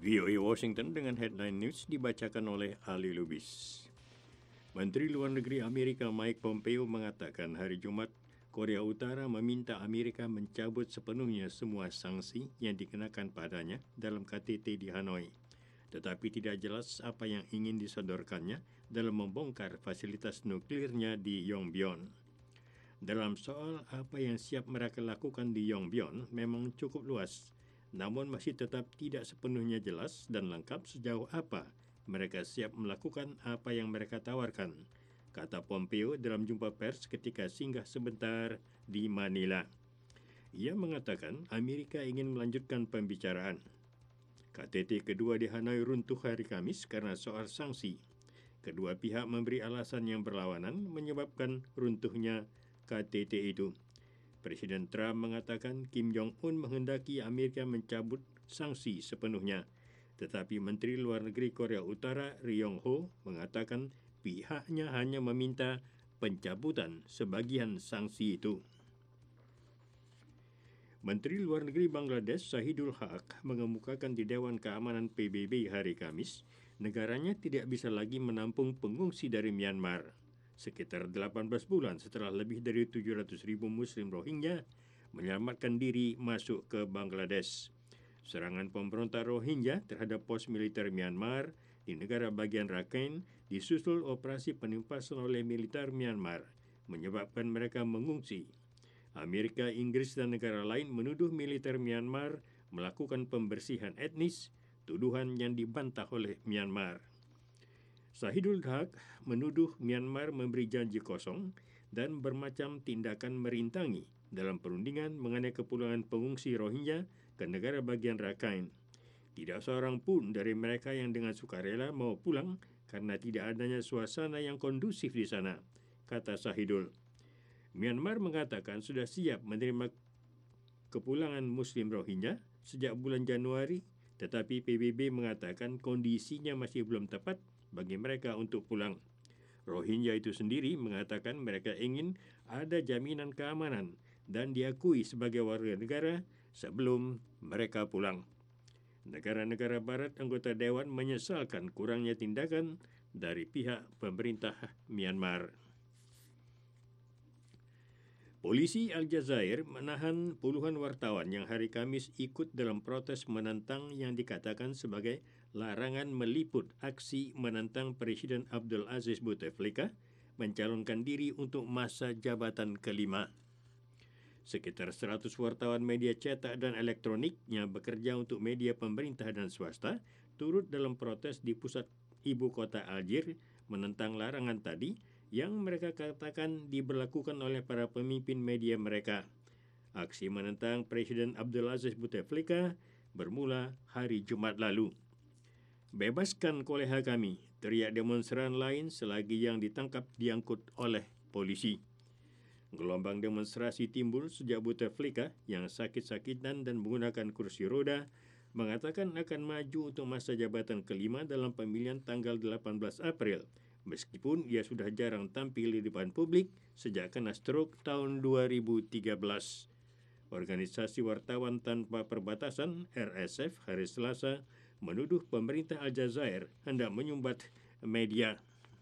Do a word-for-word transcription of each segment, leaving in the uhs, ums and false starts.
V O A Washington dengan headline news dibacakan oleh Ali Lubis. Menteri Luar Negeri Amerika Mike Pompeo mengatakan hari Jumat Korea Utara meminta Amerika mencabut sepenuhnya semua sanksi yang dikenakan padanya dalam K T T di Hanoi. Tetapi tidak jelas apa yang ingin disodorkannya dalam membongkar fasilitas nuklirnya di Yongbyon. Dalam soal apa yang siap mereka lakukan di Yongbyon memang cukup luas, namun masih tetap tidak sepenuhnya jelas dan lengkap sejauh apa mereka siap melakukan apa yang mereka tawarkan, kata Pompeo dalam jumpa pers ketika singgah sebentar di Manila. Ia mengatakan Amerika ingin melanjutkan pembicaraan. K T T kedua di Hanoi runtuh hari Kamis karena soal sanksi. Kedua pihak memberi alasan yang berlawanan menyebabkan runtuhnya K T T itu. Presiden Trump mengatakan Kim Jong-un menghendaki Amerika mencabut sanksi sepenuhnya. Tetapi Menteri Luar Negeri Korea Utara Ri Yong Ho mengatakan pihaknya hanya meminta pencabutan sebagian sanksi itu. Menteri Luar Negeri Bangladesh Shahidul Haq mengemukakan di Dewan Keamanan P B B hari Kamis, negaranya tidak bisa lagi menampung pengungsi dari Myanmar. Sekitar delapan belas bulan setelah lebih dari tujuh ratus ribu Muslim Rohingya menyelamatkan diri masuk ke Bangladesh. Serangan pemberontak Rohingya terhadap pos militer Myanmar di negara bagian Rakhine disusul operasi penumpasan oleh militer Myanmar, menyebabkan mereka mengungsi. Amerika, Inggris, dan negara lain menuduh militer Myanmar melakukan pembersihan etnis, tuduhan yang dibantah oleh Myanmar. Shahidul Haq menuduh Myanmar memberi janji kosong dan bermacam tindakan merintangi dalam perundingan mengenai kepulangan pengungsi Rohingya ke negara bagian Rakhine. Tidak seorang pun dari mereka yang dengan sukarela mau pulang karena tidak adanya suasana yang kondusif di sana, kata Shahidul. Myanmar mengatakan sudah siap menerima kepulangan Muslim Rohingya sejak bulan Januari, tetapi P B B mengatakan kondisinya masih belum tepat bagi mereka untuk pulang. Rohingya itu sendiri mengatakan mereka ingin ada jaminan keamanan dan diakui sebagai warga negara sebelum mereka pulang. Negara-negara barat anggota Dewan menyesalkan kurangnya tindakan dari pihak pemerintah Myanmar. Polisi Aljazair menahan puluhan wartawan yang hari Kamis ikut dalam protes menentang yang dikatakan sebagai larangan meliput aksi menentang Presiden Abdul Aziz Bouteflika mencalonkan diri untuk masa jabatan kelima. Sekitar seratus wartawan media cetak dan elektronik yang bekerja untuk media pemerintah dan swasta turut dalam protes di pusat ibu kota Algier menentang larangan tadi yang mereka katakan diberlakukan oleh para pemimpin media mereka. Aksi menentang Presiden Abdul Aziz Bouteflika bermula hari Jumat lalu. Bebaskan koleha kami, teriak demonstran lain selagi yang ditangkap diangkut oleh polisi. Gelombang demonstrasi timbul sejak Bouteflika yang sakit-sakitan dan menggunakan kursi roda mengatakan akan maju untuk masa jabatan kelima dalam pemilihan tanggal delapan belas April, meskipun ia sudah jarang tampil di depan publik sejak kena stroke tahun dua ribu tiga belas. Organisasi Wartawan Tanpa Perbatasan R S F hari Selasa menuduh pemerintah Aljazair hendak menyumbat media.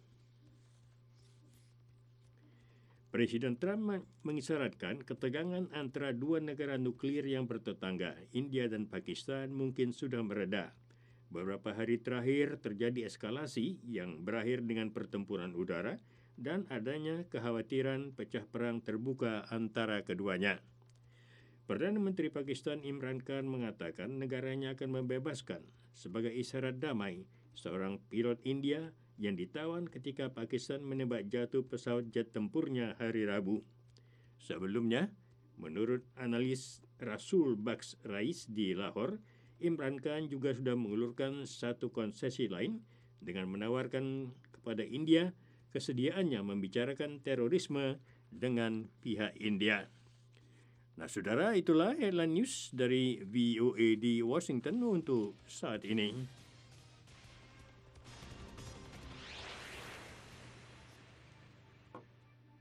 Presiden Trump mengisyaratkan ketegangan antara dua negara nuklir yang bertetangga, India dan Pakistan, mungkin sudah mereda. Beberapa hari terakhir terjadi eskalasi yang berakhir dengan pertempuran udara dan adanya kekhawatiran pecah perang terbuka antara keduanya. Perdana Menteri Pakistan Imran Khan mengatakan negaranya akan membebaskan sebagai isyarat damai seorang pilot India yang ditawan ketika Pakistan menembak jatuh pesawat jet tempurnya hari Rabu. Sebelumnya, menurut analis Rasul Baksh Rais di Lahore, Imran Khan juga sudah mengulurkan satu konsesi lain dengan menawarkan kepada India kesediaannya membicarakan terorisme dengan pihak India. Nah, saudara, itulah headline news dari V O A di Washington untuk saat ini.